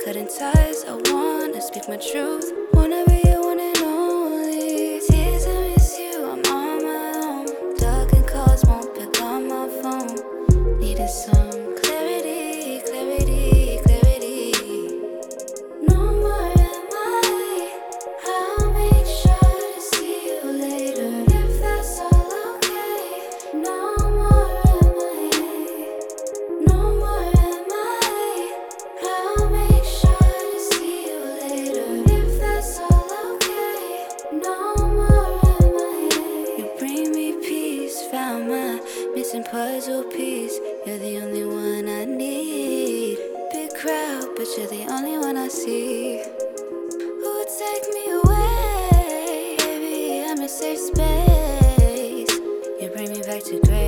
cutting ties. I wanna speak my truth. Wanna be your one and only. Tears, I miss you, I'm on my own. Ducking calls, won't pick up my phone. Needed some clarity, clarity, clarity. No more MIA. I'll make sure to see you later, if that's all okay. No more MIA. No more MIA. I'll make sure to see you later, if that's all okay. No more MIA. You bring me peace, found my missing puzzle piece. You're the only one I need. Big crowd, but you're the only one I see. Who would take me away? Baby, I'm a safe space. You bring me back to grace.